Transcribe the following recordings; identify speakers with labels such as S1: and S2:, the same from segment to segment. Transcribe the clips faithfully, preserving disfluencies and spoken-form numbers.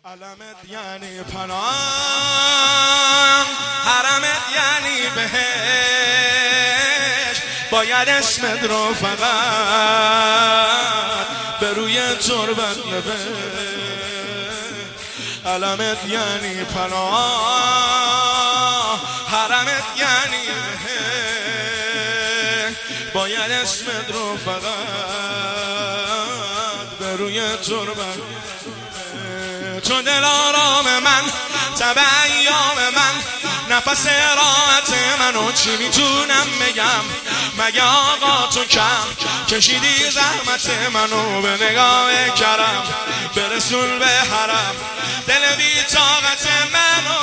S1: علمت یعنی پناه، حرمت یعنی بهشت، باید اسمت رو فقط به روی تربت نوشت. علمت یعنی پناه، حرمت یعنی بهشت، باید اسمت رو فقط به روی تربت. تو دل آرام من، تب ایام من، نفس راحت منو چی میتونم بگم؟ مگه آقا تو کم کشیدی زحمت منو به نگاه کرم برسون به حرم؟ دل بی طاقت منو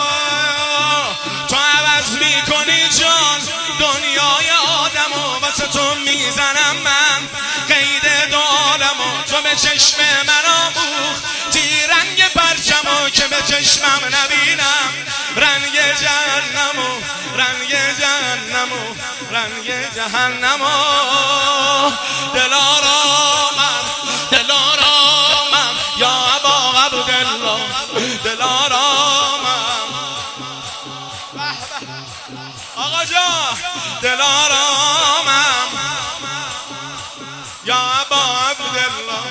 S1: تو عوض میکنی جان، دنیای آدمو واسه تو میزنم من، قید دو عالمو تو به چشم من آموخت، رنگ پرچمو که به چشمم نبینم، رنگ جهنمو رنگ جهنمو رنگ جهنمو. دلارامم دلارامم یا ابا عبدالله، دلارامم آقا جان، دلارامم یا ابا عبدالله.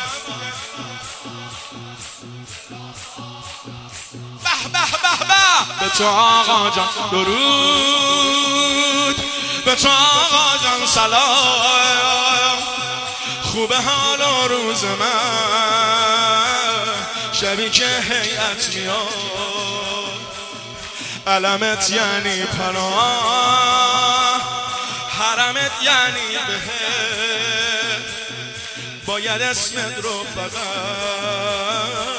S1: به به به به تو آقا جان درود، به تو آقا جان سلام، خوبه حال و روز من شبی که هیئت میاد. علمت یعنی پناه، حرمت یعنی بهشت، باید اسمت رو فقط.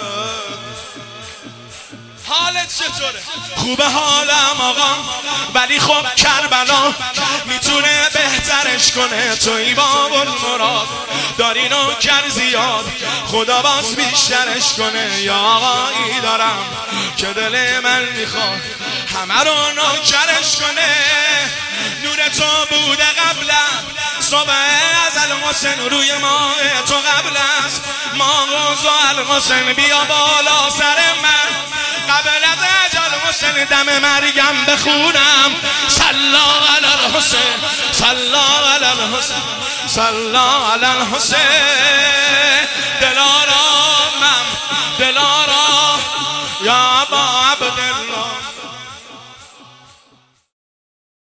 S1: حالت چطوره؟ خوبه حالم آقا، ولی خب کربلا میتونه بهترش کنه. توی باب المراد داری نوکر زیاد، خدا باز بیشترش کنه. یا آقایی دارم که دل من میخواد همه رو نوکرش کنه. نور تو بوده قبلم، صبح از الحسین روی ماه تو قبل است. ماه و الحسین بیا بالا سر من، قبل از اجل حسین دم مریم بخونم. صلا علی الحسین صلا علی الحسین صلا علی الحسین. دلارا